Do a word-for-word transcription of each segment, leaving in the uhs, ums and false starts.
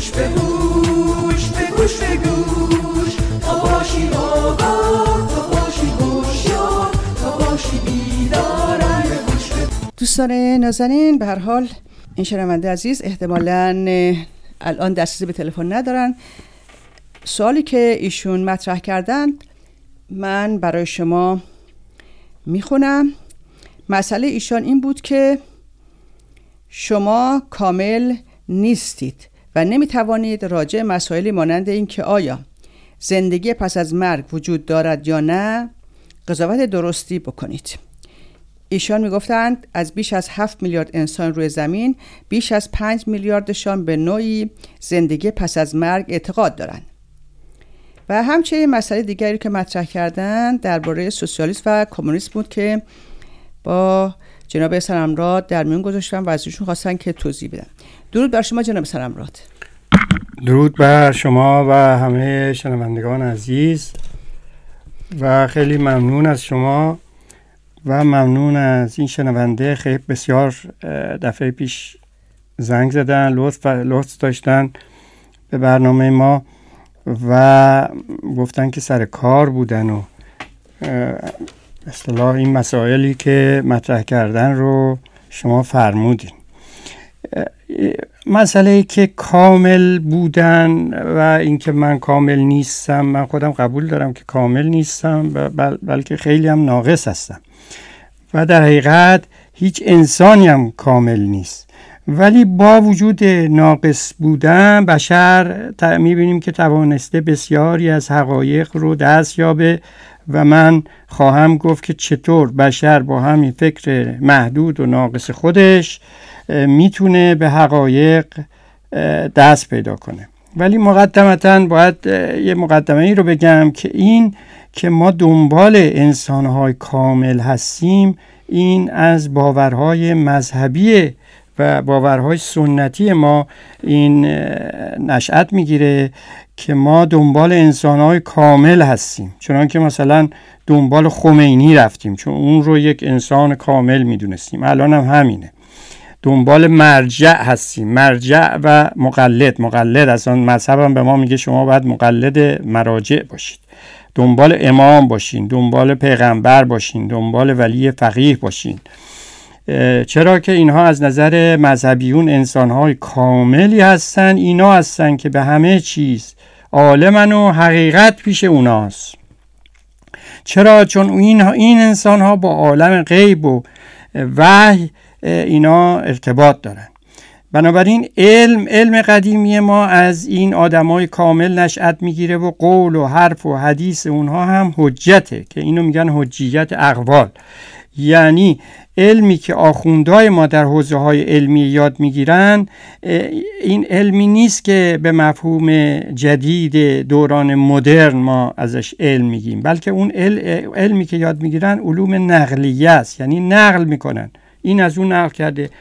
گوش به گوش به گوش به گوش تا باشی آگاه تا باشی هوشیار تا باشی بیدار به گوش به دوستان نازنین، به هر حال این شنونده عزیز احتمالاً الان دسترسی به تلفن ندارن. سوالی که ایشون مطرح کردند من برای شما میخونم. مسئله ایشان این بود که شما کامل نیستید و نمیتوانید راجع مسائلی مانند این که آیا زندگی پس از مرگ وجود دارد یا نه قضاوت درستی بکنید. ایشان میگفتند از بیش از هفت میلیارد انسان روی زمین بیش از پنج میلیاردشان به نوعی زندگی پس از مرگ اعتقاد دارند. و همچنین مسئله دیگری که مطرح کردند درباره سوسیالیسم و کمونیسم بود که با جناب سرمراد در میون گذاشتم و از ایشون خواستن که توضیح بدن. درود بر شما جناب سرمراد. درود بر شما و همه شنوندگان عزیز و خیلی ممنون از شما و ممنون از این شنونده. خیلی بسیار دفعه پیش زنگ زدن، لطف لطف داشتن به برنامه ما و گفتن که سر کار بودن و اصطلاح این مسائلی که مطرح کردن رو شما فرمودین. مسئله که کامل بودن و اینکه من کامل نیستم، من خودم قبول دارم که کامل نیستم بل بلکه خیلی هم ناقص هستم و در حقیقت هیچ انسانی هم کامل نیست، ولی با وجود ناقص بودن بشر می‌بینیم که توانسته بسیاری از حقایق رو دست یابه و من خواهم گفت که چطور بشر با همین فکر محدود و ناقص خودش میتونه به حقایق دست پیدا کنه. ولی مقدمتاً باید یه مقدمه ای رو بگم که این که ما دنبال انسان‌های کامل هستیم این از باورهای مذهبی و باورهای سنتی ما این نشأت میگیره که ما دنبال انسان‌های کامل هستیم، چنانکه مثلا دنبال خمینی رفتیم چون اون رو یک انسان کامل میدونستیم. الان هم همینه. دنبال مرجع هستیم، مرجع و مقلد. مقلد از آن مذهب هم به ما میگه شما باید مقلد مراجع باشید، دنبال امام باشین، دنبال پیغمبر باشین، دنبال ولی فقیه باشین. چرا که اینها از نظر مذهبیون انسان‌های کاملی هستن. اینا هستن که به همه چیز عالمن و حقیقت پیش اوناست. چرا؟ چون این این انسان‌ها با عالم غیب و وحی اینا ارتباط دارن. بنابراین علم علم قدیمی ما از این آدمای کامل نشأت میگیره و قول و حرف و حدیث اونها هم حجته که اینو میگن حجیت اقوال. یعنی علمی که آخوندهای ما در حوزه‌های علمی یاد میگیرن این علمی نیست که به مفهوم جدید دوران مدرن ما ازش علم میگیم، بلکه اون علمی که یاد میگیرن علوم نقلیه است، یعنی نقل میکنن، این از اون نقل کرده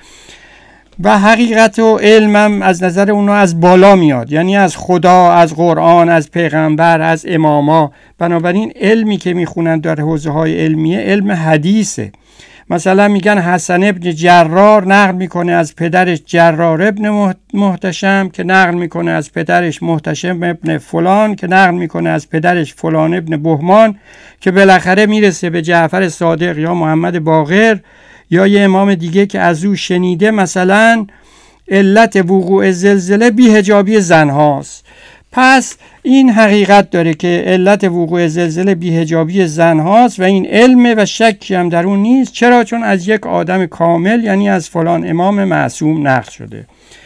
و حقیقت و علمم از نظر اونها از بالا میاد، یعنی از خدا، از قرآن، از پیغمبر، از اماما. بنابراین علمی که میخونن در حوزه های علمیه علم حدیثه. مثلا میگن حسن ابن جرار نقل میکنه از پدرش جرار ابن محتشم که نقل میکنه از پدرش محتشم ابن فلان که نقل میکنه از پدرش فلان ابن بهمان که بالاخره میرسه به جعفر صادق یا محمد باقر یا یه امام دیگه که از او شنیده مثلا علت وقوع زلزله بی‌حجابی زن هاست. پس این حقیقت داره که علت وقوع زلزله بی‌حجابی زن هاست و این علم و شکی هم در اون نیست. چرا؟ چون از یک آدم کامل یعنی از فلان امام معصوم نقل شده.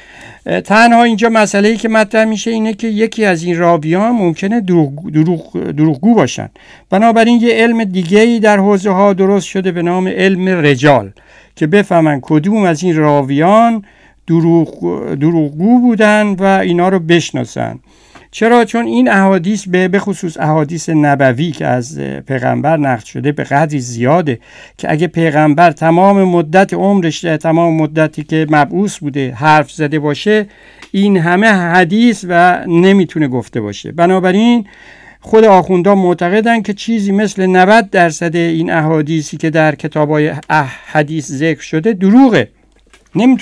تنها اینجا مسئله‌ای که مطرح میشه اینه که یکی از این راویان ممکنه دروغ دروغ دروغگو باشن. بنابراین یه علم دیگه‌ای در حوزه ها درست شده به نام علم رجال که بفهمن کدوم از این راویان دروغ دروغگو بودن و اینا رو بشناسن. چرا؟ چون این احادیث به خصوص احادیث نبوی که از پیغمبر نقل شده به قدری زیاده که اگه پیغمبر تمام مدت عمرش، تمام مدتی که مبعوث بوده حرف زده باشه این همه حدیث و نمیتونه گفته باشه. بنابراین خود آخوندها معتقدن که چیزی مثل نود درصد این احادیثی که در کتابای حدیث ذکر شده دروغه، نمیتونه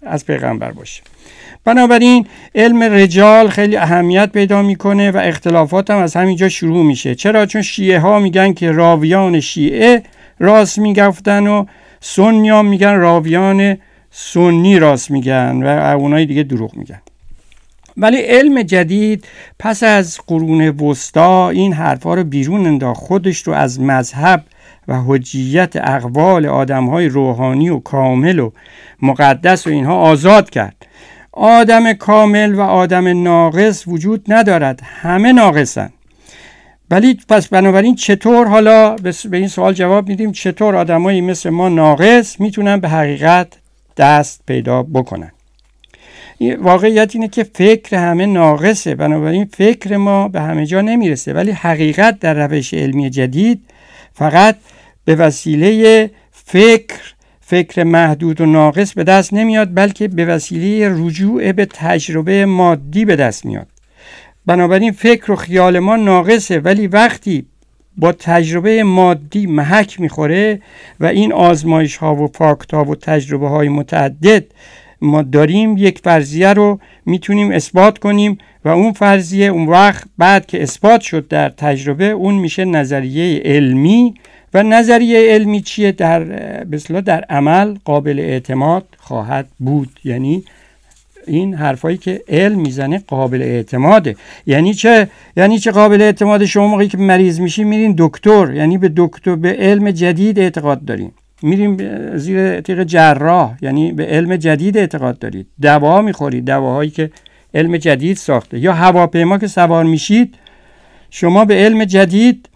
از پیغمبر باشه. بنابراین علم رجال خیلی اهمیت پیدا میکنه و اختلافات هم از همینجا شروع میشه. چرا؟ چون شیعه ها میگن که راویان شیعه راست میگفتن و سنی ها میگن راویان سنی راست میگن و اونای دیگه دروغ میگن. ولی علم جدید پس از قرون وسطا این حرفا رو بیرون انداخت، خودش رو از مذهب و حجیت اقوال آدم‌های روحانی و کامل و مقدس و اینها آزاد کرد. آدم کامل و آدم ناقص وجود ندارد، همه ناقصن. ولی پس بنابراین چطور حالا به این سوال جواب میدیم، چطور آدمایی مثل ما ناقص میتونن به حقیقت دست پیدا بکنن؟ واقعیت اینه که فکر همه ناقصه، بنابراین فکر ما به همه جا نمیرسه. ولی حقیقت در روش علمی جدید فقط به وسیله فکر فکر محدود و ناقص به دست نمیاد، بلکه به وسیله رجوع به تجربه مادی به دست میاد. بنابراین فکر و خیال ما ناقصه، ولی وقتی با تجربه مادی محک میخوره و این آزمایش ها و فاکت ها و تجربه های متعدد ما داریم، یک فرضیه رو میتونیم اثبات کنیم و اون فرضیه اون وقت بعد که اثبات شد در تجربه اون میشه نظریه علمی. و نظریه علمی چیه؟ در بسلا در عمل قابل اعتماد خواهد بود. یعنی این حرفایی که علم میزنه قابل اعتماده. یعنی چه؟ یعنی چه قابل اعتماده؟ شما موقعی که مریض میشین میرین دکتر، یعنی به دکتر، به علم جدید اعتقاد دارین. میریم زیر تیغ جراح، یعنی به علم جدید اعتقاد دارید. دوا میخورید، دواهایی که علم جدید ساخته. یا هواپیما که سوار میشید، شما به علم جدید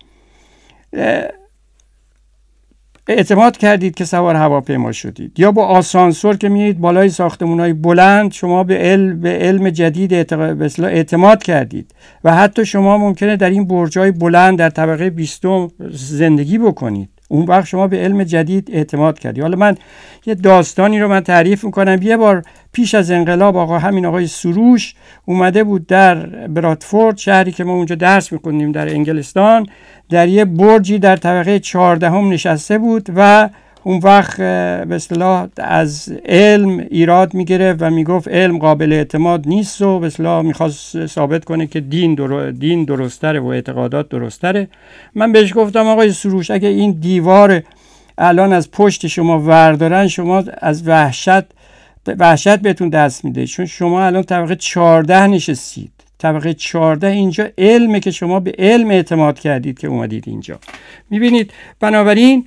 اعتماد کردید که سوار هواپیما شدید. یا با آسانسور که میرید بالای ساختمان‌های بلند، شما به علم به علم جدید اعتقاد اعتماد کردید. و حتی شما ممکنه در این برج‌های بلند در طبقه بیستم زندگی بکنید. اون وقت شما به علم جدید اعتماد کردید. حالا من یه داستانی رو من تعریف میکنم. یه بار پیش از انقلاب آقا همین آقای سروش اومده بود در برادفورد، شهری که ما اونجا درس میکنیم در انگلستان، در یه برجی در طبقه چهاردهم نشسته بود و اون وقت به اصطلاح از علم ایراد میگرفت و میگفت علم قابل اعتماد نیست و به اصطلاح میخواست ثابت کنه که دین در... دین درستره و اعتقادات درستره. من بهش گفتم آقای سروش، اگه این دیوار الان از پشت شما وردارن، شما از وحشت وحشت بهتون دست میده، چون شما الان طبقه چهارده نشستید. طبقه چهارده اینجا علمه که شما به علم اعتماد کردید که اومدید اینجا. میبینید؟ بنابراین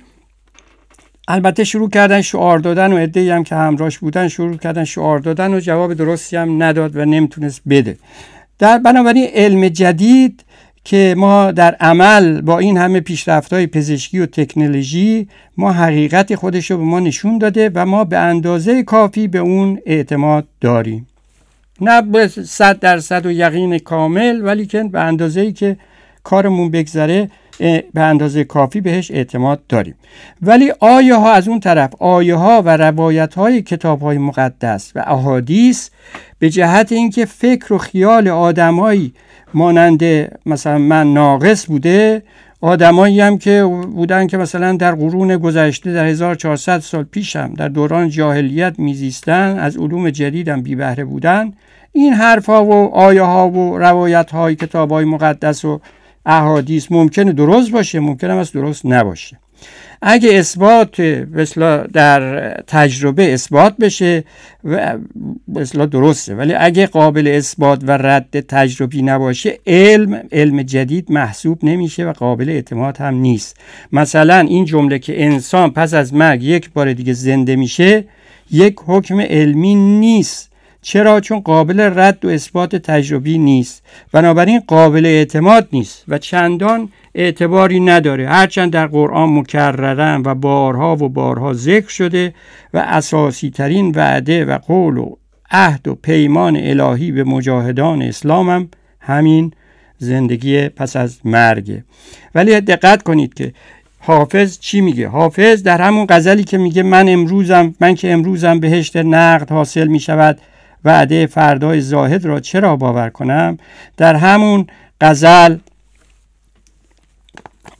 البته شروع کردن شعار دادن و عده‌ای هم که همراهش بودن شروع کردن شعار دادن و جواب درستی هم نداد و نمیتونست بده. در بنابراین علم جدید که ما در عمل با این همه پیشرفت‌های پزشکی و تکنولوژی، ما حقیقت خودش رو به ما نشون داده و ما به اندازه کافی به اون اعتماد داریم. نه به صد درصد و یقین کامل، ولی که به اندازه‌ای که کارمون بگذره به اندازه کافی بهش اعتماد داریم. ولی آیه ها از اون طرف، آیه ها و روایت های کتاب های مقدس و احادیث به جهت اینکه فکر و خیال آدمایی مانند مثلا من ناقص بوده، آدمایی هم که بودن که مثلا در قرون گذشته در هزار و چهارصد سال پیش هم در دوران جاهلیت میزیستن، از علوم جدید هم بی بهره بودن، این حرفا و آیه ها و روایت های کتاب های مقدس و احادیث ممکنه درست باشه، ممکنه هم درست نباشه. اگه اثبات مثلا در تجربه اثبات بشه و مثلا درسته، ولی اگه قابل اثبات و رد تجربی نباشه، علم علم جدید محسوب نمیشه و قابل اعتماد هم نیست. مثلا این جمله که انسان پس از مرگ یک بار دیگه زنده میشه، یک حکم علمی نیست. چرا؟ چون قابل رد و اثبات تجربی نیست، بنابراین قابل اعتماد نیست و چندان اعتباری نداره. هرچند در قرآن مکررن و بارها و بارها ذکر شده و اساسی ترین وعده و قول و عهد و پیمان الهی به مجاهدان اسلام هم همین زندگی پس از مرگه. ولی دقت کنید که حافظ چی میگه؟ حافظ در همون غزلی که میگه من امروزم من که امروزم بهشت نقد حاصل میشود، وعده فردای زاهد را چرا باور کنم، در همون غزل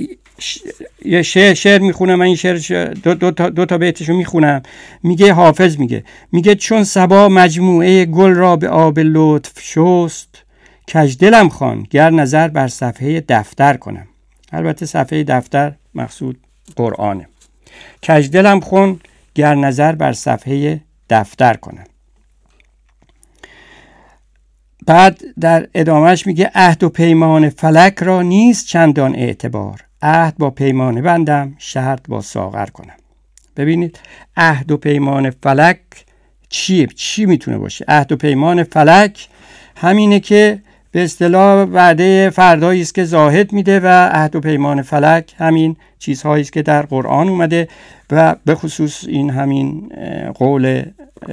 ش... یه شعر, شعر میخونم. من این شعر دو, دو, تا, دو تا بیتشو میخونم. میگه حافظ میگه میگه چون صبا مجموعه گل را به آب لطف شست، کج دلم خوان گر نظر بر صفحه دفتر کنم. البته صفحه دفتر مقصود قرآنه. کج دلم خوان گر نظر بر صفحه دفتر کنم. بعد در ادامهش میگه عهد و پیمان فلک را نیست چندان اعتبار، عهد با پیمان بندم شرط با ساغر کنم. ببینید عهد و پیمان فلک چیه؟ چی میتونه باشه؟ عهد و پیمان فلک همینه که به اصطلاح وعده فردایی است که زاهد میده و عهد و پیمان فلک همین چیزهایی است که در قرآن اومده و به خصوص این همین قول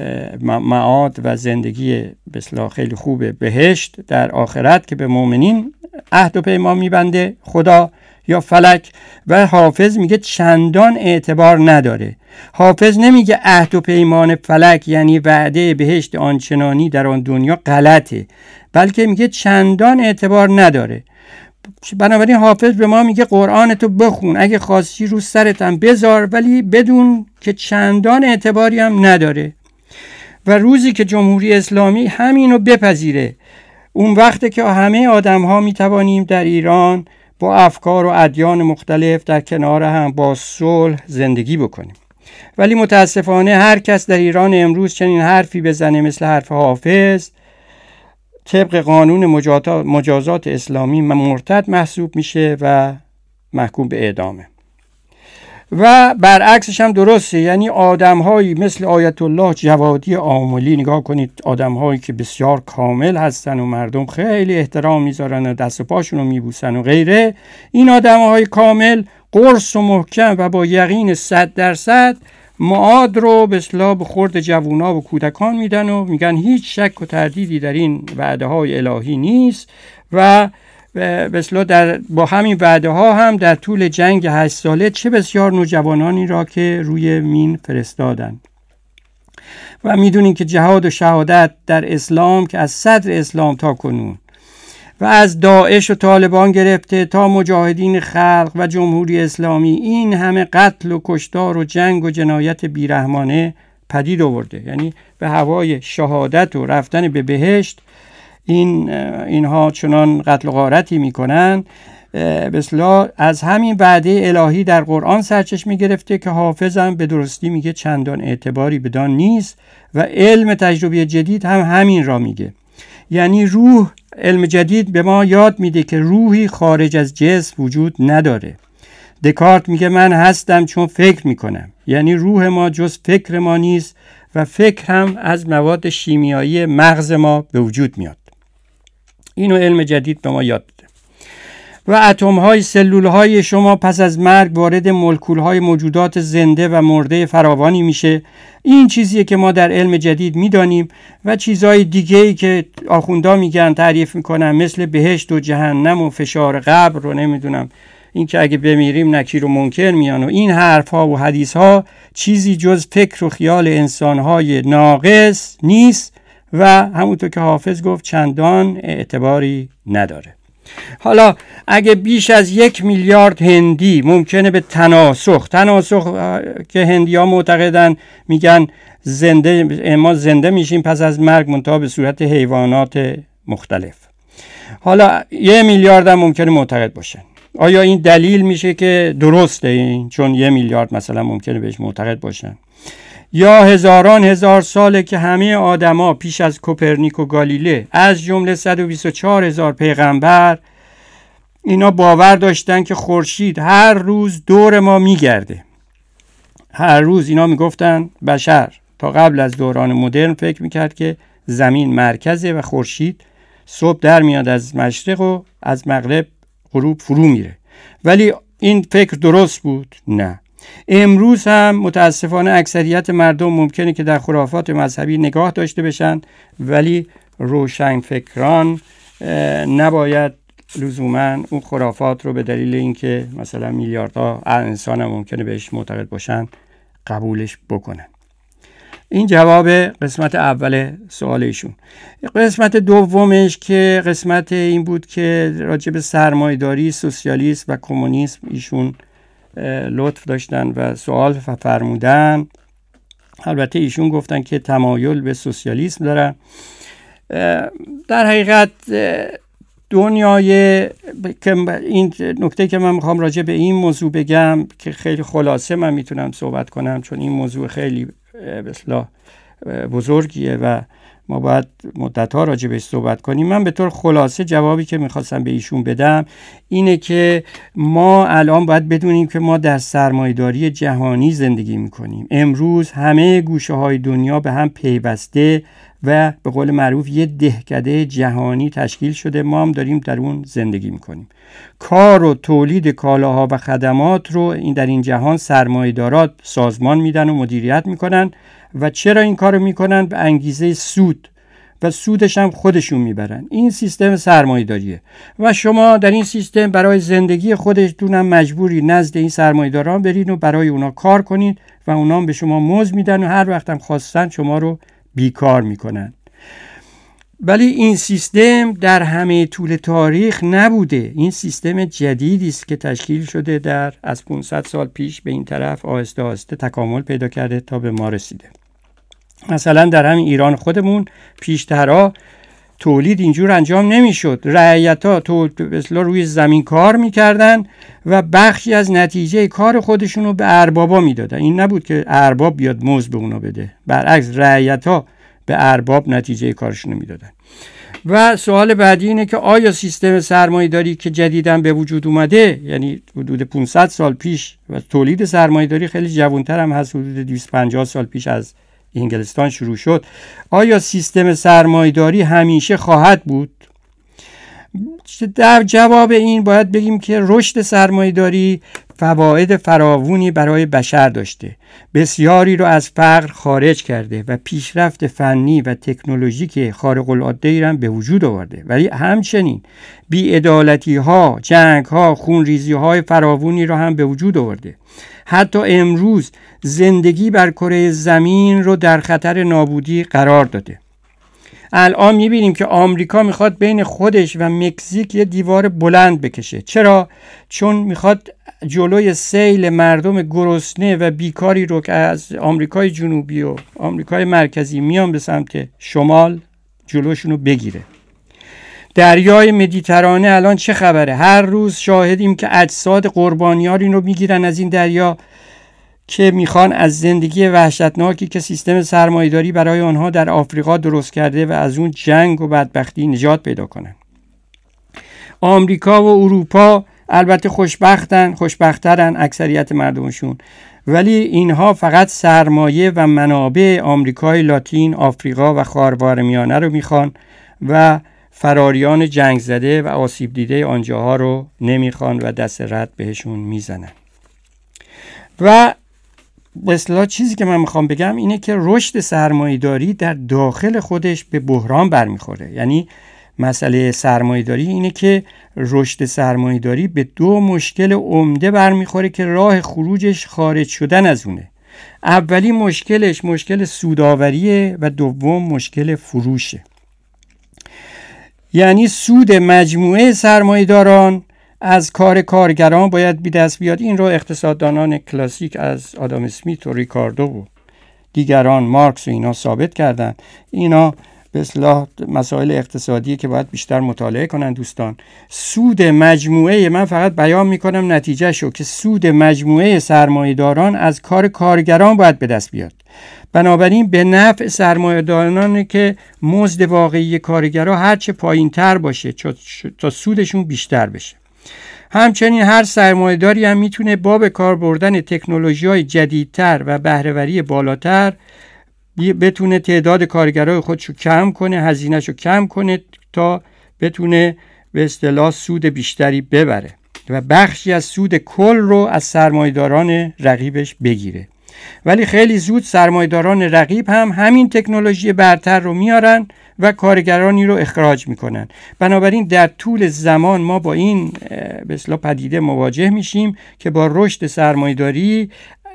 معاد و زندگی به اصطلاح خیلی خوبه بهشت در آخرت که به مؤمنین عهد و پیمان میبنده خدا یا فلک. و حافظ میگه چندان اعتبار نداره. حافظ نمیگه عهد و پیمان فلک یعنی وعده بهشت آنچنانی در آن دنیا غلطه، بلکه میگه چندان اعتبار نداره. بنابراین حافظ به ما میگه قرآن تو بخون، اگه خواستی رو سرت هم بذار، ولی بدون که چندان اعتباری هم نداره. و روزی که جمهوری اسلامی همینو بپذیره، اون وقته که همه آدم ها میتوانیم در ایران با افکار و ادیان مختلف در کنار هم با صلح زندگی بکنیم. ولی متاسفانه هر کس در ایران امروز چنین حرفی بزنه مثل حرف حافظ، طبق قانون مجازات اسلامی مرتد محسوب میشه و محکوم به اعدامه. و برعکسش هم درسته، یعنی آدم‌هایی مثل آیت الله جوادی آملی، نگاه کنید، آدم‌هایی که بسیار کامل هستن و مردم خیلی احترام میذارن و دست و پاشون رو میبوسن و غیره، این آدم‌های کامل قرص و محکم و با یقین صد درصد معاد رو به اصطلاح به خورد جوونا و کودکان میدن و میگن هیچ شک و تردیدی در این وعده های الهی نیست و به اصطلاح در با همین وعده ها هم در طول جنگ هشت ساله چه بسیار نوجوانانی را که روی مین فرستادن. و میدونین که جهاد و شهادت در اسلام که از صدر اسلام تا کنون و از داعش و طالبان گرفته تا مجاهدین خلق و جمهوری اسلامی، این همه قتل و کشتار و جنگ و جنایت بیرحمانه پدید آورده. یعنی به هوای شهادت و رفتن به بهشت این اینها چنان قتل و غارتی میکنن. به اصطلاح از همین وعده الهی در قرآن سرچشمه گرفته که حافظم به درستی میگه چندان اعتباری بدان نیست و علم تجربی جدید هم همین را میگه. یعنی روح، علم جدید به ما یاد میده که روحی خارج از جسم وجود نداره. دکارت میگه من هستم چون فکر میکنم، یعنی روح ما جز فکر ما نیست و فکر هم از مواد شیمیایی مغز ما به وجود میاد. اینو علم جدید به ما یاد بده. و اتم های سلول های شما پس از مرگ وارد مولکول های موجودات زنده و مرده فراوانی میشه. این چیزیه که ما در علم جدید میدانیم و چیزهای دیگه‌ای که آخوندا میگن تعریف میکنن مثل بهشت و جهنم و فشار قبر رو نمیدونم، این که اگه بمیریم نکیر و منکر میان و این حرف ها و حدیث ها چیزی جز فکر و خیال انسان های ناقص نیست و همونطور که حافظ گفت چندان اعتباری نداره. حالا اگه بیش از یک میلیارد هندی ممکنه به تناسخ تناسخ که هندی ها معتقدن میگن زنده ما زنده میشیم پس از مرگ منتها به صورت حیوانات مختلف، حالا یه میلیارد هم ممکنه معتقد باشن. آیا این دلیل میشه که درسته این چون یه میلیارد مثلا ممکنه بهش معتقد باشن؟ یا هزاران هزار ساله که همه آدما پیش از کوپرنیک و گالیله از جمله صد و بیست و چهار هزار پیغمبر اینا باور داشتن که خورشید هر روز دور ما میگرده. هر روز اینا میگفتن بشر تا قبل از دوران مدرن فکر میکرد که زمین مرکزه و خورشید صبح در میاد از مشرق و از مغرب غروب فرو میره. ولی این فکر درست بود؟ نه. امروز هم متاسفانه اکثریت مردم ممکنه که در خرافات مذهبی نگاه داشته بشن، ولی روشن فکران نباید لزوما اون خرافات رو به دلیل اینکه مثلا میلیاردها انسان هم ممکنه بهش معتقد باشن قبولش بکنن. این جواب قسمت اول سوالشون. قسمت دومش که قسمت این بود که راجع به سرمایه‌داری، سوسیالیسم و کمونیسم ایشون لطف داشتن و سوال فرمودن. البته ایشون گفتن که تمایل به سوسیالیسم دارن. در حقیقت دنیای که این نکته که من میخوام راجع به این موضوع بگم که خیلی خلاصه من میتونم صحبت کنم، چون این موضوع خیلی به اصطلاح بزرگیه و ما باید مدت‌ها راجع بهش صحبت کنیم. من به طور خلاصه جوابی که میخواستم به ایشون بدم اینه که ما الان باید بدونیم که ما در سرمایه‌داری جهانی زندگی میکنیم. امروز همه گوشه‌های دنیا به هم پیوسته و به قول معروف یه دهکده جهانی تشکیل شده. ما هم داریم در اون زندگی میکنیم. کار و تولید کالاها و خدمات رو این در این جهان سرمایه‌دارات سازمان میدن و مدیریت میکنن. و چرا این کارو میکنن؟ به انگیزه سود و سودش هم خودشون میبرن. این سیستم سرمایه‌داریه و شما در این سیستم برای زندگی خودتون هم مجبوری نزد این سرمایه‌داران برید و برای اونا کار کنید و اونا هم به شما مزد میدن و هر وقت هم خواستن شما رو بیکار میکنن. ولی این سیستم در همه طول تاریخ نبوده. این سیستم جدیدی است که تشکیل شده در از پانصد سال پیش به این طرف آهسته آهسته تکامل پیدا کرده تا به ما رسیده. مثلا در همین ایران خودمون پیشترها تولید اینجور انجام نمیشد. رعیت‌ها تو مثلا روی زمین کار میکردن و بخشی از نتیجه کار خودشون رو به اربابا میدادن. این نبود که ارباب بیاد مزد به اونا بده. برعکس رعیت‌ها به ارباب نتیجه کارشون رو میدادن. و سوال بعدی اینه که آیا سیستم سرمایه‌داری که جدیداً به وجود اومده، یعنی حدود پانصد سال پیش و تولید سرمایه‌داری خیلی جوان‌تر هم هست، حدود دویست و پنجاه سال پیش از انگلستان شروع شد، آیا سیستم سرمایه‌داری همیشه خواهد بود؟ در جواب این باید بگیم که رشد سرمایه‌داری فواید فراوانی برای بشر داشته. بسیاری رو از فقر خارج کرده و پیشرفت فنی و تکنولوژیک خارق العاده را به وجود آورده. ولی همچنین بی‌عدالتی‌ها، جنگ‌ها، خونریزی‌های فراوانی را هم به وجود آورده. حتی امروز زندگی بر کره زمین رو در خطر نابودی قرار داده. الان میبینیم که آمریکا میخواد بین خودش و مکزیک یه دیوار بلند بکشه. چرا؟ چون میخواد جلوی سیل مردم گرسنه و بیکاری رو که از آمریکای جنوبی و آمریکای مرکزی میان به سمت شمال جلوشون رو بگیره. دریای مدیترانه الان چه خبره؟ هر روز شاهدیم که اجساد قربانیان رو میگیرن از این دریا که میخوان از زندگی وحشتناکی که سیستم سرمایه‌داری برای آنها در آفریقا درست کرده و از اون جنگ و بدبختی نجات پیدا کنن. آمریکا و اروپا البته خوشبختن، خوشبخترن اکثریت مردمشون، ولی اینها فقط سرمایه و منابع آمریکای لاتین، آفریقا و خاورمیانه رو میخوان و فراریان جنگ زده و آسیب دیده آنجاها رو نمیخوان و دست رد بهشون میزنن. و به اصطلاح چیزی که من میخوام بگم اینه که رشد سرمایه‌داری در داخل خودش به بحران برمیخوره. یعنی مسئله سرمایه‌داری اینه که رشد سرمایه‌داری به دو مشکل عمده برمیخوره که راه خروجش خارج شدن از اونه. اولی مشکلش مشکل سودآوریه و دوم مشکل فروشه. یعنی سود مجموعه سرمایه‌داران از کار کارگران باید بی دست بیاد. این رو اقتصاددانان کلاسیک از آدام اسمیت و ریکاردو و دیگران، مارکس و اینا ثابت کردن. اینا به اصطلاح مسائل اقتصادی که باید بیشتر مطالعه کنن دوستان. سود مجموعه، من فقط بیان میکنم نتیجه شو، که سود مجموعه سرمایه‌داران از کار کارگران باید به دست بیاد. بنابراین به نفع سرمایه‌دارانه که مزد واقعی کارگرها هرچه پایین تر باشه تا سودشون بیشتر بشه. همچنین هر سرمایه‌داری هم میتونه با به کار بردن تکنولوژی‌های جدیدتر و بهره‌وری بالاتر بتونه تعداد کارگرای خودشو کم کنه، هزینه‌شو کم کنه تا بتونه به اصطلاح سود بیشتری ببره و بخشی از سود کل رو از سرمایه‌داران رقیبش بگیره. ولی خیلی زود سرمایه‌داران رقیب هم همین تکنولوژی برتر رو میارن و کارگرانی رو اخراج میکنن. بنابراین در طول زمان ما با این به اصطلاح پدیده مواجه میشیم که با رشد سرمایه‌داری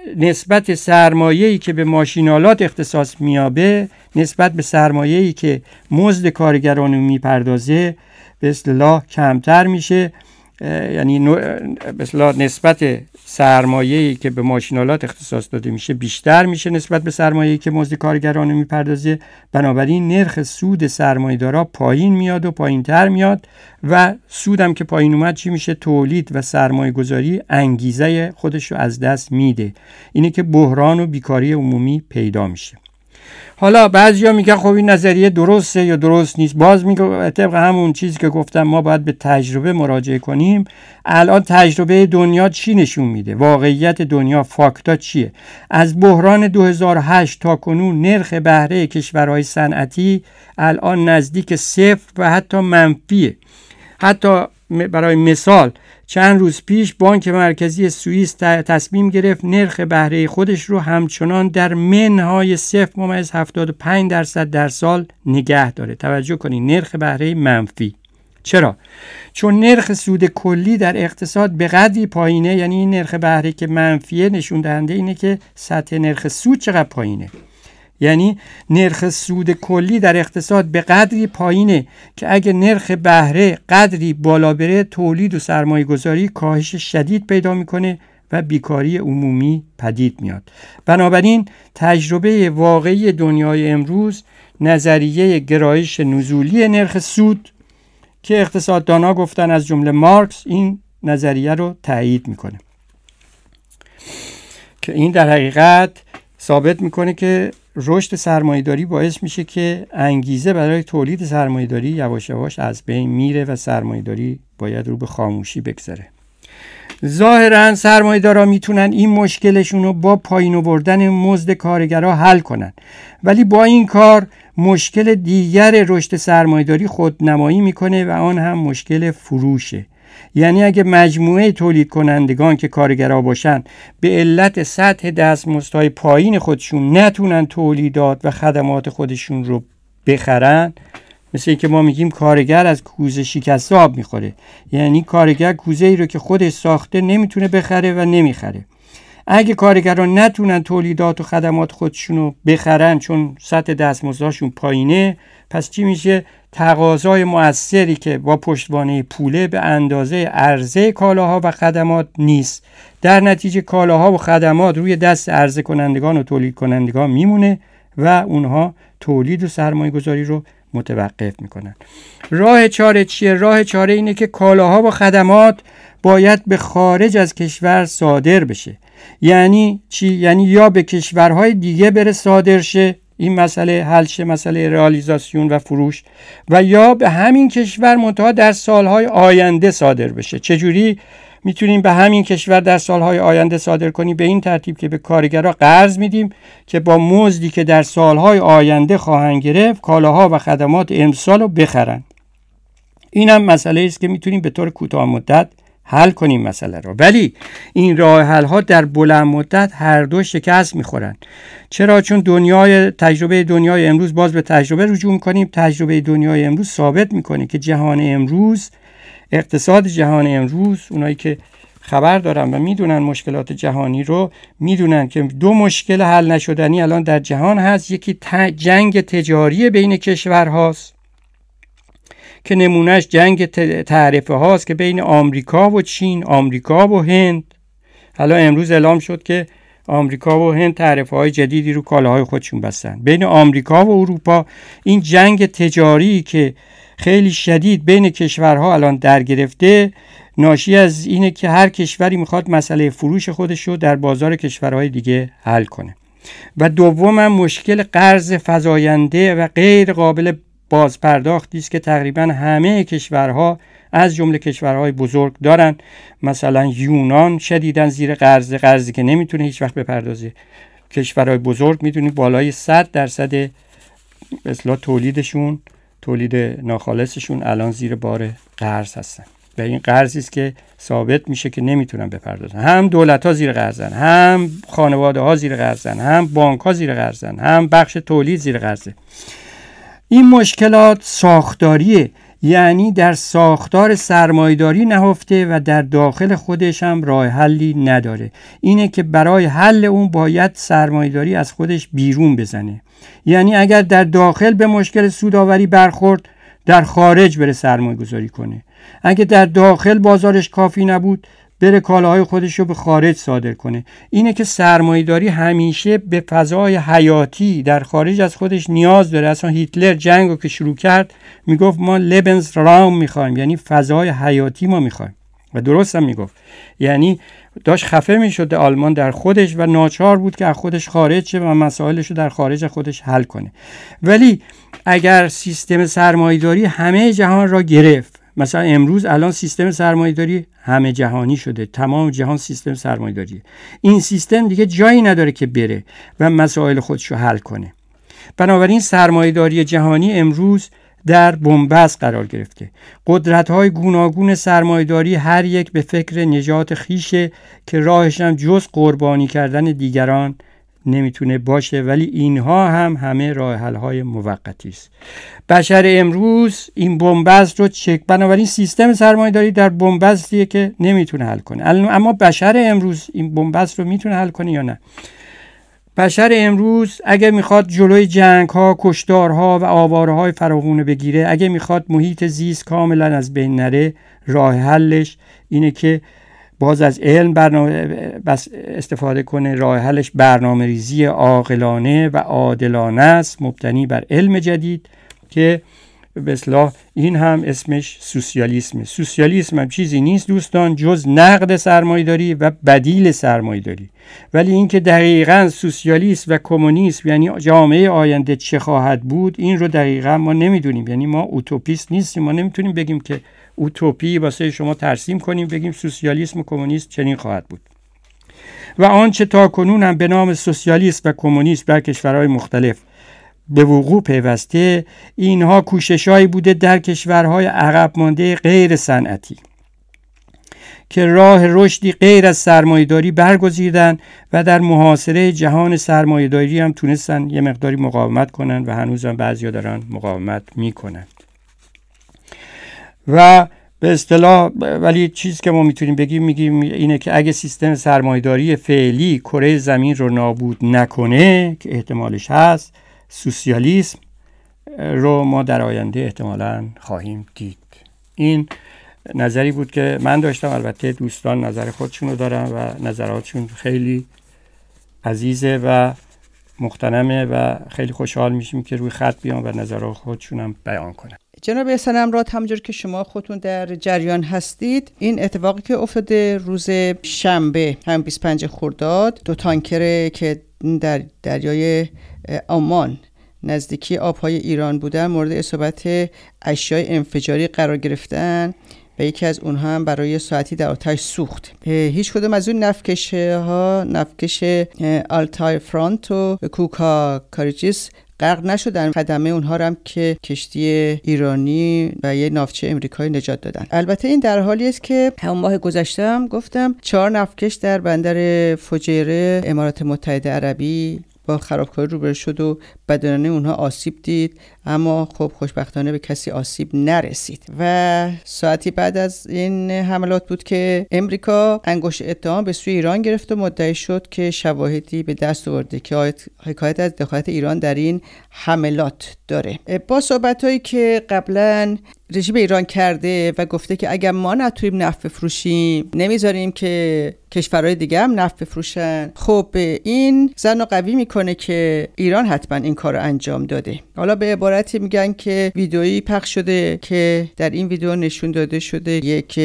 نسبت سرمایه‌ای که به ماشینالات اختصاص می‌یابه نسبت به سرمایه‌ای که مزد کارگران رو میپردازه به اصطلاح کمتر میشه. یعنی به اصطلاح نسبت سرمایه‌ای که به ماشینالات اختصاص داده میشه بیشتر میشه نسبت به سرمایه‌ای که مزد کارگران رو میپردازه. بنابراین نرخ سود سرمایه‌دارا پایین میاد و پایینتر میاد و سودم که پایین اومد چی میشه؟ تولید و سرمایه‌گذاری انگیزه خودش رو از دست میده. اینه که بحران و بیکاری عمومی پیدا میشه. حالا بعضیا میگن خب این نظریه درسته یا درست نیست. باز میگه طبق همون چیزی که گفتم ما باید به تجربه مراجعه کنیم. الان تجربه دنیا چی نشون میده؟ واقعیت دنیا، فاکتا چیه؟ از بحران دو هزار و هشت تا کنون نرخ بهره کشورهای صنعتی الان نزدیک صفر و حتی منفیه. حتی برای مثال چند روز پیش بانک مرکزی سوئیس تصمیم گرفت نرخ بهره خودش رو همچنان در منهای صفر ممیز هفتاد و پنج درصد در سال نگه داره. توجه کنید، نرخ بهره منفی. چرا؟ چون نرخ سود کلی در اقتصاد به قدری پایینه. یعنی این نرخ بهره که منفیه نشون دهنده اینه که سطح نرخ سود چقدر پایینه. یعنی نرخ سود کلی در اقتصاد به قدری پایینه که اگه نرخ بهره قدری بالا بره تولید و سرمایه گذاری کاهش شدید پیدا میکنه و بیکاری عمومی پدید میاد. بنابراین تجربه واقعی دنیای امروز نظریه گرایش نزولی نرخ سود که اقتصاددانا گفتن از جمله مارکس این نظریه رو تایید میکنه که این در حقیقت ثابت میکنه که رشد سرمایه‌داری باعث میشه که انگیزه برای تولید سرمایه‌داری یواش یواش از بین میره و سرمایه‌داری باید رو به خاموشی بگذاره. ظاهراً سرمایه‌دارا میتونن این مشکلشون رو با پایین آوردن مزد کارگرها حل کنن، ولی با این کار مشکل دیگر رشد سرمایه‌داری خودنمایی میکنه و آن هم مشکل فروشه. یعنی اگه مجموعه تولید کنندگان که کارگرها باشن به علت سطح دستمزدهای پایین خودشون نتونن تولیدات و خدمات خودشون رو بخرن، مثل اینکه ما میگیم کارگر از کوزه شکسته آب میخوره. یعنی کارگر کوزه ای رو که خودش ساخته نمیتونه بخره و نمیخره. اگه کارگران نتونن تولیدات و خدمات خودشون رو بخرن چون سطح دستمزدشون پایینه، پس چی میشه؟ تقاضای مؤثری که با پشتوانه پوله به اندازه عرضه کالاها و خدمات نیست. در نتیجه کالاها و خدمات روی دست عرضه کنندگان و تولید کنندگان میمونه و اونها تولید و سرمایه گذاری رو متوقف میکنن. راه چاره چیه؟ راه چاره اینه که کالاها و خدمات باید به خارج از کشور صادر بشه. یعنی چی؟ یعنی یا به کشورهای دیگه بره صادر شه، این مسئله حل شه، مسئله رئالیزاسیون و فروش، و یا به همین کشور منتها در سالهای آینده صادر بشه. چجوری میتونیم به همین کشور در سالهای آینده صادر کنیم؟ به این ترتیب که به کارگرها قرض میدیم که با مزدی که در سالهای آینده خواهند گرفت کالاها و خدمات امسال رو بخرن. این هم مسئله است که میتونیم به طور کوتاه مدت حل کنیم مسئله رو، ولی این راه حل ها در بلند مدت هر دو شکست میخورن. چرا؟ چون دنیای تجربه دنیای امروز، باز به تجربه رجوع میکنیم، تجربه دنیای امروز ثابت میکنه که جهان امروز، اقتصاد جهان امروز، اونایی که خبر دارن و میدونن مشکلات جهانی رو، میدونن که دو مشکل حل نشدنی الان در جهان هست. یکی جنگ تجاری بین کشورهاست که نمونهش جنگ تعرفه هاست که بین آمریکا و چین، آمریکا و هند. حالا امروز اعلام شد که آمریکا و هند تعرفه های جدیدی رو کالاهای خودشون بستن. بین آمریکا و اروپا این جنگ تجاری که خیلی شدید بین کشورها الان در گرفته، ناشی از اینه که هر کشوری میخواد مسئله فروش خودش رو در بازار کشورهای دیگه حل کنه. و دوم مشکل قرض فزاینده و غیر قابل بازپرداختی است که تقریبا همه کشورها از جمله کشورهای بزرگ دارن. مثلا یونان شدیداً زیر قرض، قرضی که نمیتونه هیچ وقت بپردازه. کشورهای بزرگ میدونید بالای صد درصد اصلا تولیدشون، تولید ناخالصشون الان زیر بار قرض هستن و این قرضی است که ثابت میشه که نمیتونن بپردازن. هم دولت‌ها زیر قرضن، هم خانواده‌ها زیر قرضن، هم بانک‌ها زیر قرضن، هم بخش تولید زیر قرضه. این مشکلات ساختاریه. یعنی در ساختار سرمایه‌داری نهفته و در داخل خودش هم راه حلی نداره. اینه که برای حل اون باید سرمایه‌داری از خودش بیرون بزنه. یعنی اگر در داخل به مشکل سودآوری برخورد، در خارج بره سرمایه گذاری کنه. اگه در داخل بازارش کافی نبود، بره کالاهای خودش رو به خارج صادر کنه. اینه که سرمایه‌داری همیشه به فضای حیاتی در خارج از خودش نیاز داره. اصلا هیتلر جنگ رو که شروع کرد میگفت ما لبنز رام میخوایم، یعنی فضای حیاتی ما میخوایم، و درست هم میگفت. یعنی داشت خفه میشد آلمان در خودش و ناچار بود که از خودش خارج شه و مسائلش رو در خارج خودش حل کنه. ولی اگر سیستم سرمایه‌داری همه جهان را گرفت، مثلا امروز الان سیستم سرمایه‌داری همه جهانی شده، تمام جهان سیستم سرمایه‌داریه، این سیستم دیگه جایی نداره که بره و مسائل خودش رو حل کنه. بنابراین سرمایه‌داری جهانی امروز در بنبست قرار گرفته. قدرت‌های گوناگون سرمایه‌داری هر یک به فکر نجات خیشه که راهش هم جز قربانی کردن دیگران نمیتونه باشه، ولی اینها هم همه راه حل‌های موقتی است. بشر امروز این بنبست رو چک، بنابراین سیستم سرمایه‌داری در بنبستیه که نمیتونه حل کنه. اما بشر امروز این بنبست رو میتونه حل کنه یا نه؟ بشر امروز اگه میخواد جلوی جنگ‌ها، کشتارها و آواره‌های فراوونه بگیره، اگه میخواد محیط زیست کاملا از بین نره، راه حلش اینه که باز از علم برنامه بس استفاده کنه. راه حلش برنامه ریزی عاقلانه و عادلانه است، مبتنی بر علم جدید که به اصطلاح این هم اسمش سوسیالیسمه. سوسیالیسم هم چیزی نیست دوستان جز نقد سرمایه‌داری و بدیل سرمایه‌داری. ولی اینکه دقیقاً سوسیالیسم و کمونیسم یعنی جامعه آینده چه خواهد بود، این رو دقیقاً ما نمیدونیم. یعنی ما اوتوپیست نیستیم، ما نمیتونیم بگیم که اوتوپی واسه شما ترسیم کنیم بگیم سوسیالیسم و کمونیسم چنین خواهد بود. و آنچه تا کنون هم به نام سوسیالیسم و کمونیسم در کشورهای مختلف به وقوع پیوسته، اینها کوشش‌هایی بوده در کشورهای عقب مانده غیر صنعتی که راه رشدی غیر از سرمایه‌داری برگزیدن و در محاصره جهان سرمایه‌داری هم تونستن یه مقداری مقاومت کنن و هنوز هم بعضیا دارن مقاومت میکنن. و به اصطلاح ولی چیزی که ما میتونیم بگیم میگیم اینه که اگه سیستم سرمایه‌داری فعلی کره زمین رو نابود نکنه، که احتمالش هست، سوسیالیسم رو ما در آینده احتمالاً خواهیم دید. این نظری بود که من داشتم. البته دوستان نظر خودشون رو دارن و نظراتشون خیلی عزیزه و محترمه و خیلی خوشحال میشیم که روی خط بیان و نظرات خودشون هم بیان کنن. جناب سنمراد، همونجور که شما خودتون در جریان هستید، این اتفاقی که افتاده روز شنبه هم بیست و پنج خرداد، دو تانکر که در دریای عمان نزدیکی آبهای ایران بودن مورد اصابت اشیاء انفجاری قرار گرفتن و یکی از اونها هم برای ساعتی در آتش سوخت. هیچ کدوم از اون نفکش ها نفکش آلتای فرانت و کوکا کاریجیس غرق نشدن. خدمه اونها هم که کشتی ایرانی و یه ناوچه امریکایی نجات دادن. البته این در حالی است که همون ماه گذشتم گفتم چهار نفکش در بندر فجیره امارات متحده عربی با خرابکاری روبرو شد و بدنانه اونها آسیب دید، اما خب خوشبختانه به کسی آسیب نرسید. و ساعتی بعد از این حملات بود که امریکا انگشت اتهام به سوی ایران گرفت و مدعی شد که شواهدی به دست آورده که حکایت از دخالت ایران در این حملات داره. با صحبتایی که قبلا رژیم ایران کرده و گفته که اگر ما نتونیم نفت بفروشیم نمیذاریم که کشورهای دیگه هم نفت بفروشن، خب این زن رو قوی میکنه که ایران حتما این کار رو انجام داده. حالا به عبارتی میگن که ویدئویی پخش شده که در این ویدئو نشون داده شده یک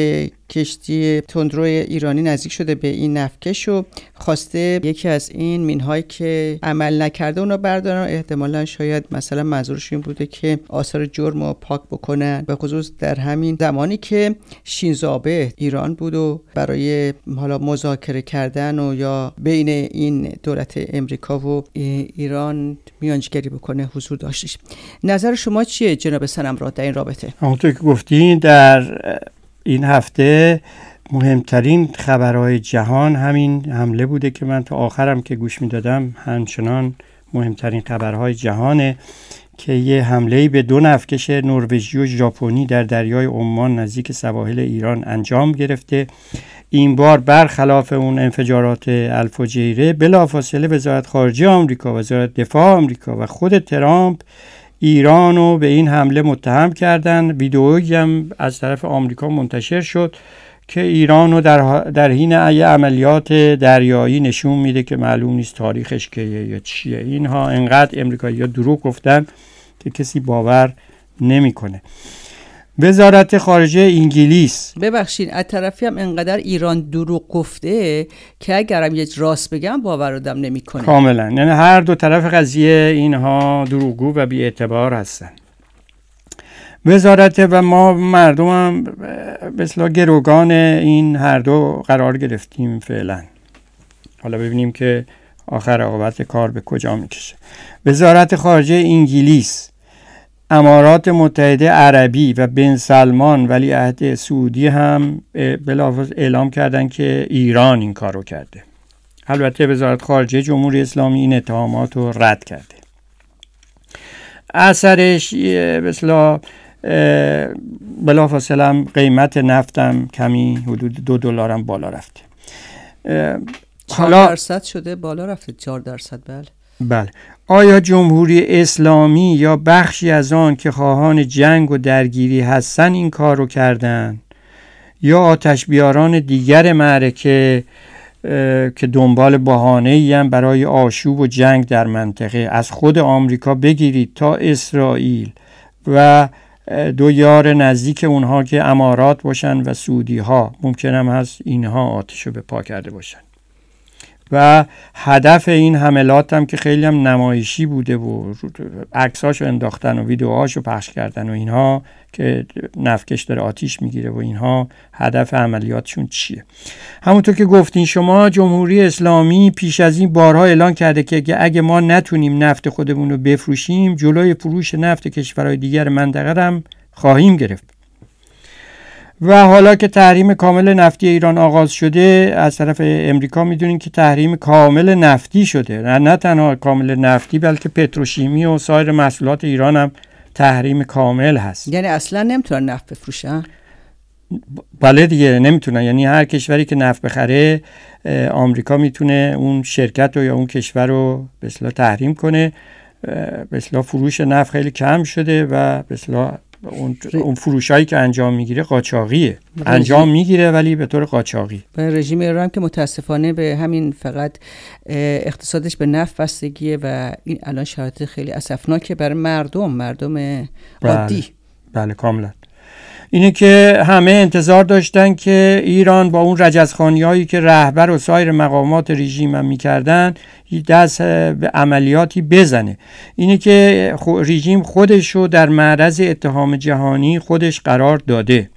کشتی تندرو ایرانی نزدیک شده به این نفکش و خواسته یکی از این مین‌هایی که عمل نکرده اونو بردارن. احتمالاً شاید مثلا منظورش این بوده که آثار جرم رو پاک بکنن، به خصوص در همین زمانی که شینزو آبه ایران بود و برای حالا مذاکره کردن و یا بین این دولت امریکا و ایران میانجیگری بکنه حضور داشتش. نظر شما چیه جناب سنمراد در این رابطه؟ همونطور که گفتین در این هفته مهمترین خبرهای جهان همین حمله بوده که من تا آخرم که گوش میدادم همچنان مهمترین خبرهای جهانه که یه حمله به دو نفتکش نروژی و ژاپنی در دریای عمان نزدیک سواحل ایران انجام گرفته. این بار برخلاف اون انفجارات الفجیره بلافاصله وزارت خارجه آمریکا، وزارت دفاع آمریکا و خود ترامپ ایران رو به این حمله متهم کردن. ویدئویی هم از طرف آمریکا منتشر شد که ایران رو در, در حین ای عملیات دریایی نشون میده که معلوم نیست تاریخش که یا چیه. اینها انقدر امریکایی‌ها دروغ گفتن که کسی باور نمیکنه. وزارت خارجه انگلیس، ببخشید از طرفی هم انقدر ایران دروغ گفته که اگرم یه راست بگم باور آدم نمیکنه. کاملا، یعنی هر دو طرف قضیه اینها دروغگو و بی اعتبار هستن. وزارت و ما مردم هم به اصطلاح گروگان این هر دو قرار گرفتیم فعلا. حالا ببینیم که آخر عاقبت کار به کجا میکشه. وزارت خارجه انگلیس، امارات متحده عربی و بن سلمان ولیعهد سعودی هم بلافاصله اعلام کردن که ایران این کارو کرده. البته وزارت خارجه جمهوری اسلامی این اتهامات رو رد کرده. اثرش به اصطلاح بلافاصله هم قیمت نفتم کمی حدود دو دلار هم بالا رفته. چهار درصد شده، بالا رفته چهار درصد. بله بله. آیا جمهوری اسلامی یا بخشی از آن که خواهان جنگ و درگیری هستن این کار رو کردن، یا آتش بیاران دیگر معرکه که دنبال بهانه‌ای هم برای آشوب و جنگ در منطقه، از خود آمریکا بگیرید تا اسرائیل و دو یار نزدیک اونها که امارات باشن و سعودی ها، ممکن هم هست اینها آتش رو به پا کرده باشن. و هدف این حملات هم که خیلی هم نمایشی بوده و عکساشو انداختن و ویدیوهاشو پخش کردن و اینها که نفتکش داره آتیش میگیره و اینها، هدف عملیاتشون چیه؟ همونطور که گفتین شما، جمهوری اسلامی پیش از این بارها اعلان کرده که اگه ما نتونیم نفت خودمون رو بفروشیم، جلوی فروش نفت کشورهای دیگر منطقه هم خواهیم گرفت. و حالا که تحریم کامل نفتی ایران آغاز شده از طرف امریکا، میدونین که تحریم کامل نفتی شده، نه, نه تنها کامل نفتی بلکه پتروشیمی و سایر محصولات ایران هم تحریم کامل هست. یعنی اصلا نمیتونن نفت بفروشن؟ بله دیگه نمیتونن. یعنی هر کشوری که نفت بخره، آمریکا میتونه اون شرکت رو یا اون کشور رو به اصطلاح تحریم کنه. به اصطلاح فروش نفت خیلی کم شده و به اصطلاح اون اون فروشایی که انجام میگیره قاچاقیه، انجام میگیره ولی به طور قاچاقی. و رژیم ایران که متاسفانه به همین فقط اقتصادش به نفت بستگیه و این الان شرایط خیلی اسفناکه برای مردم مردم عادی. بله, بله کاملا. اینه که همه انتظار داشتن که ایران با اون رجزخانی‌هایی که رهبر و سایر مقامات رژیم هم می‌کردن دست به عملیاتی بزنه. اینه که رژیم خودش رو در معرض اتهام جهانی خودش قرار داده.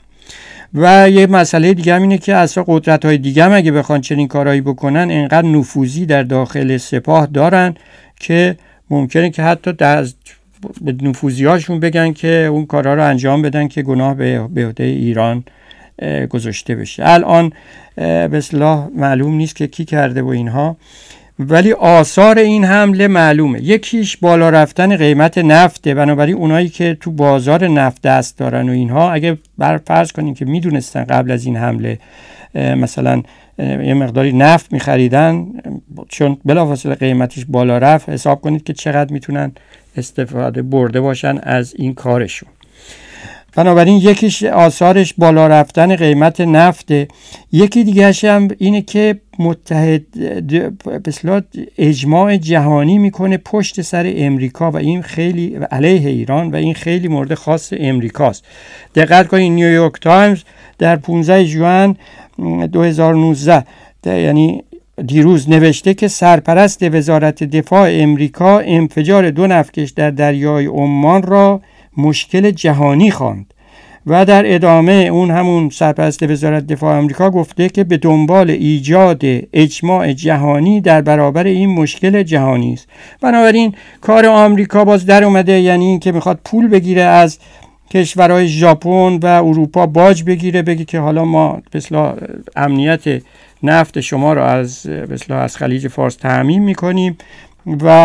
و یه مسئله دیگه هم اینه که اصلا قدرت‌های دیگه هم اگه بخوان چنین کارهایی بکنن، انقدر نفوذی در داخل سپاه دارن که ممکنه که حتی در به نفوذیاشون بگن که اون کارها رو انجام بدن که گناه به عهده ایران گذاشته بشه. الان به اصطلاح معلوم نیست که کی کرده و اینها، ولی آثار این حمله معلومه. یکیش بالا رفتن قیمت نفته. بنابراین اونایی که تو بازار نفت دست دارن و اینها، اگه بر فرض کنیم که میدونستن قبل از این حمله مثلا یه مقداری نفت میخریدن، چون بلافاصله قیمتش بالا رفت، حساب کنید که چقدر میتونن استفاده برده باشن از این کارشون. بنابراین یکیش آثارش بالا رفتن قیمت نفته. یکی دیگه‌ش هم اینه که متحد به اصطلاح اجماع جهانی میکنه پشت سر امریکا و این خیلی علیه ایران و این خیلی مورد خاص امریکاست. دقت کنید نیویورک تایمز در پانزده ژوئن دو هزار و نوزده یعنی دیروز نوشته که سرپرست وزارت دفاع امریکا انفجار دو نفتکش در دریای عمان را مشکل جهانی خواند و در ادامه اون همون سرپرست وزارت دفاع امریکا گفته که به دنبال ایجاد اجماع جهانی در برابر این مشکل جهانی است. بنابراین کار آمریکا باز در اومده، یعنی این که میخواد پول بگیره از کشورهای ژاپن و اروپا، باج بگیره، بگه که حالا ما به اصطلاح امنیت نفت شما رو از به اصطلاح از خلیج فارس تامین میکنیم و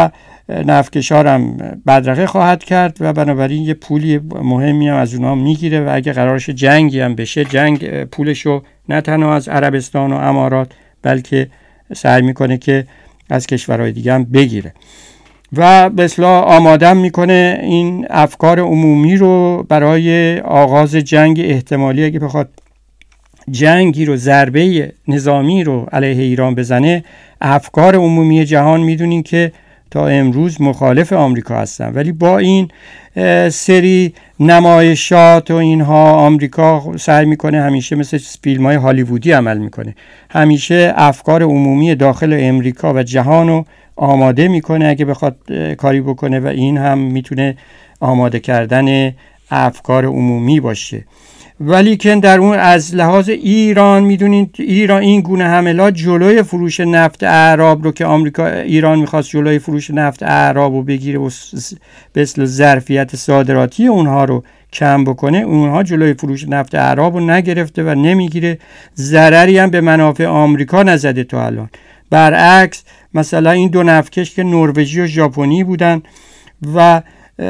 نفتکشارم بدرقه خواهد کرد و بنابراین یه پولی مهمی هم از اونها میگیره و اگه قرارش جنگی هم بشه، جنگ پولشو نه تنها از عربستان و امارات بلکه سعی میکنه که از کشورهای دیگه هم بگیره و به اصطلاح آماده میکنه این افکار عمومی رو برای آغاز جنگ احتمالی. اگه بخواد جنگی رو، ضربه نظامی رو علیه ایران بزنه، افکار عمومی جهان میدونین که تا امروز مخالف آمریکا هستن، ولی با این سری نمایشات و اینها آمریکا سعی میکنه همیشه مثل فیلم‌های هالیوودی عمل میکنه، همیشه افکار عمومی داخل امریکا و جهان رو آماده میکنه اگه بخواد کاری بکنه و این هم میتونه آماده کردن افکار عمومی باشه. ولی که در اون از لحاظ ایران میدونید ایران این گونه حملات جلوی فروش نفت اعراب رو که آمریکا ایران میخواست جلوی فروش نفت اعراب رو بگیره و به اصطلاح ظرفیت صادراتی اونها رو کم بکنه، اونها جلوی فروش نفت اعراب رو نگرفته و نمیگیره، ضرری هم به منافع آمریکا نزده تا الان. برعکس مثلا این دو نفتکش که نروژی و ژاپنی بودن و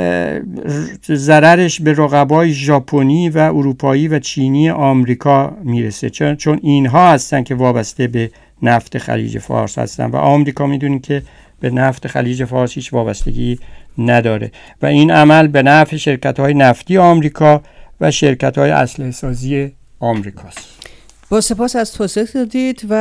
ضررش به رقبای ژاپنی و اروپایی و چینی آمریکا میرسه، چون چون اینها هستن که وابسته به نفت خلیج فارس هستن و آمریکا میدونید که به نفت خلیج فارس هیچ وابستگی نداره و این عمل به نفع شرکت‌های نفتی آمریکا و شرکت‌های اسلحه سازی آمریکاست. با سپاس از توضیح دادید و